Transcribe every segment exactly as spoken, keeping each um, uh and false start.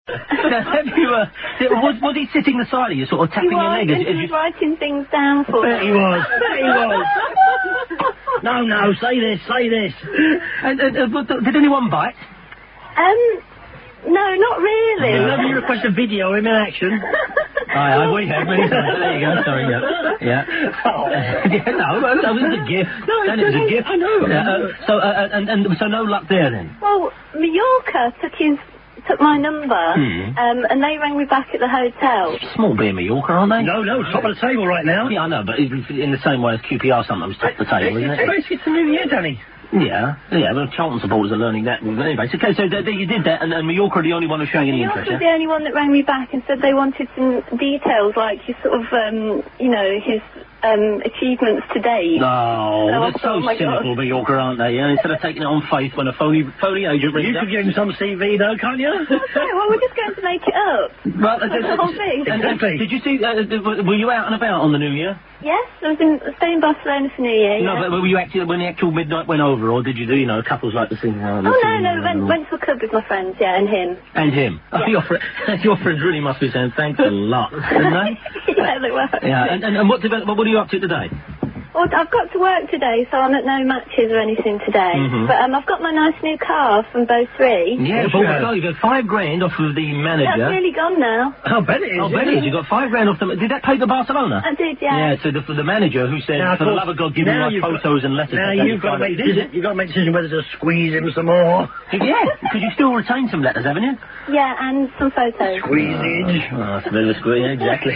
Have you, uh, was, was he sitting beside you, sort of tapping he was, your leg? And as, as he was you... writing things down for Bet me. he was. Bet he was. No, no, say this, say this. And, and, uh, did anyone bite? Um, no, not really. No. Nobody request a video of him in action. Aye, aye, we have many times. There you go, sorry, yeah. Yeah. Oh. yeah, no, no, it was a gift. No, and it was a gift. I know. Yeah, uh, so, uh, and, and so no luck there then? Well, Mallorca took his, took my number, Hmm. um, and they rang me back at the hotel. Small beer Mallorca, aren't they? No, no, top of the table right now. Yeah, I know, but in the same way as Q P R sometimes top the table, isn't it? It's, it's the new year, Danny. Yeah, yeah, well, Charlton supporters are learning that. But anyway, so, okay, so th- th- you did that, and, and Mallorca are the only one who's showing any Mallorca interest, was yeah? the only one that rang me back and said they wanted some details, like his sort of, um, you know, his um, achievements to date. No, I they're thought, so oh my cynical, God. Mallorca, aren't they? Yeah, instead of taking it on faith when a phony, phony agent rings You up. could give him some C V, though, can't you? Okay, well, we're just going to make it up. Well, uh, That's the whole thing. and, and Exactly. did you see, uh, uh, were you out and about on the New Year? Yes, I was in, staying in Barcelona for New Year, No, yeah. but were you actually, when the actual midnight went over, or did you do, you know, couples like to sing? Uh, Oh, no, no, went, went to a club with my friends, yeah, and him. And him. Oh, Yeah. your, fr- your friends really must be saying thanks a lot, didn't they? Yeah, they were. Yeah, and, and, and what, develop, what are you up to today? Well, I've got to work today, so I'm at no matches or anything today. Mhm. But um, I've got my nice new car from Bow three. Yeah, Yes, Paul you have. McCall, you got five grand off of the manager. That's really gone now. Oh, bet it is. Oh, yeah. Benny, you got five grand off the... Did that pay the Barcelona? I did, yeah. Yeah, so the, for the manager who said, Now, of for the course, love of God, give me now my you've got- photos and letters. Now that you've got to private make decision. You've got to make a decision whether to squeeze him some more. Yeah, because you still retain some letters, haven't you? Yeah, and some photos. Squeezage. Oh, it's a bit of a squeeze, yeah, exactly.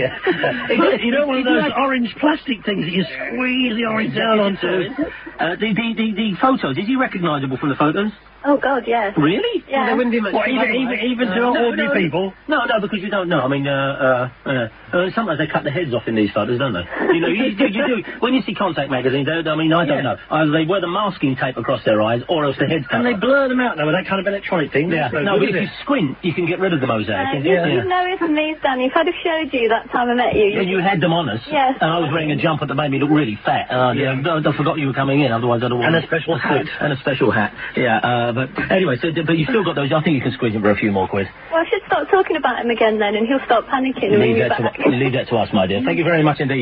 Yeah. You know, one of those orange plastic things that you squeeze the orange down onto. Uh, the, the, the, the photos, is he recognisable from the photos? Oh, God, yes. Really? Yeah. Well, they wouldn't be much What, even, otherwise. even, even to Uh, no, ordinary no, people? No, no, because you don't know. I mean, uh, uh, uh, uh, sometimes they cut the heads off in these photos, don't they? You know, you, you, you do. When you see Contact magazines, they, I mean, I don't Yeah. know. Either they wear the masking tape across their eyes, or else the heads cut And they off. blur them out now with that kind of electronic thing. Yeah. So No, but good, if is you squint, you can get rid of the mosaic. Uh, can't you, you? you know it's me, Danny. If I'd have showed you that time I met you, And you had them on us. Yes. And I was wearing a jumper that made me look really fat. And I, Yeah. I, I forgot you were coming in, otherwise I'd have worn And a special hat. suit. And a special hat. Yeah, uh, but anyway, so, but you still got those. I think you can squeeze him for a few more quid. Well, I should start talking about him again then, and he'll start panicking and Leave ring me that, back. to, leave that to us, my dear. Thank you very much indeed.